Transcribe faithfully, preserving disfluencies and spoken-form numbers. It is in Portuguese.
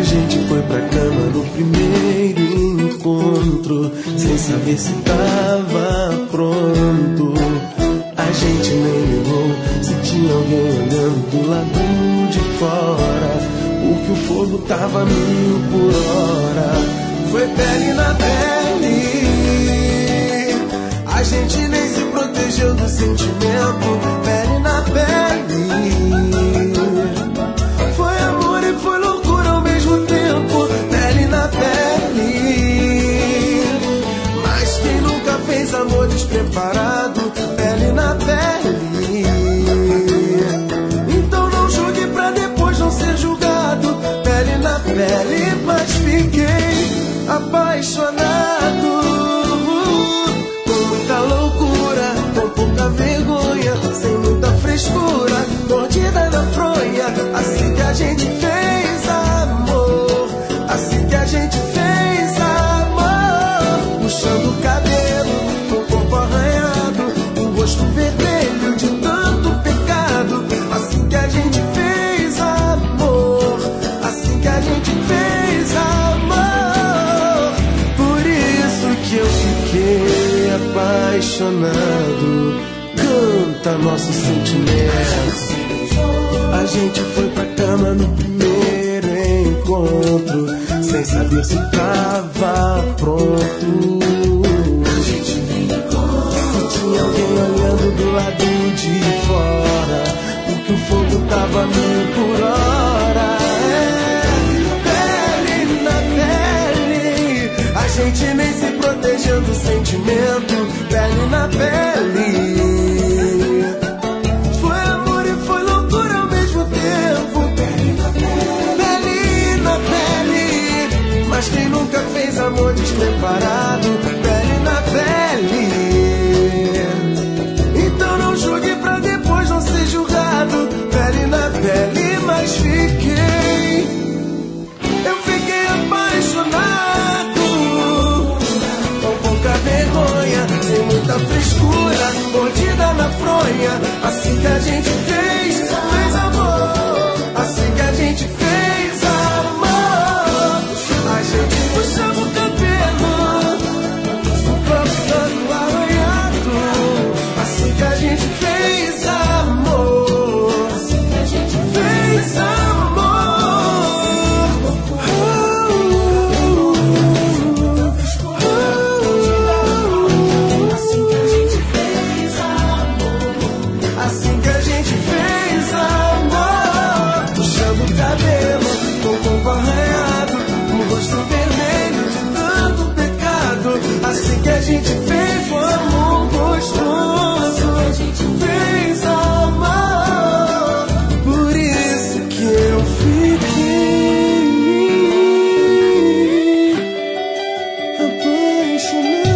gente foi pra cama no primeiro encontro, sem saber se tava pronto. A gente nem ligou se tinha alguém olhando do lado de fora, porque o fogo tava mil por hora. Foi pele na pele, a gente nem se protegeu do sentimento. Pele na pele, foi amor e foi loucura ao mesmo tempo. Pele na pele, mas quem nunca fez amor despreparado? Pele na pele. Então não julgue pra depois não ser julgado. Pele na pele, mas fiquei apaixonado. Com muita loucura, com pouca vergonha, sem muita frescura, mordida na fronha. Assim que a gente fez amor, assim que a gente fez amor. Puxando o cabelo, com o corpo arranhado, o rosto vermelho de tanto pecado. Assim que a gente fez amor, assim que a gente fez amor. Por isso que eu fiquei apaixonado. Canta nosso sentimento. A gente foi pra cama no primeiro encontro, sem saber se tava pronto. A gente nem ligou se tinha alguém olhando do lado de fora, porque o fogo tava mil por hora. É, pele na pele, a gente nem se protegeu do sentimento. Pele na pele, foi amor e foi loucura ao mesmo tempo. Pele na pele, pele na pele, mas quem nunca fez amor despreparado? Pele na pele. Então não julgue pra depois não ser julgado. Pele na pele, mas fiquei, eu fiquei apaixonado. Com pouca vergonha, sem muita frescura, mordida na fronha. Assim que a gente fez, fez amor. Assim que a gente fez amor. A gente puxava o cabelo, o corpo todo arranhado. Assim que a gente fez amor. Assim que a gente fez amor. Assim que a gente fez amor. Assim que a gente fez amor. Puxando o cabelo, com o corpo arranhado, o rosto vermelho de tanto pecado. Assim que a gente fez o amor gostoso, a gente fez amor. Por isso que eu fiquei apaixonado.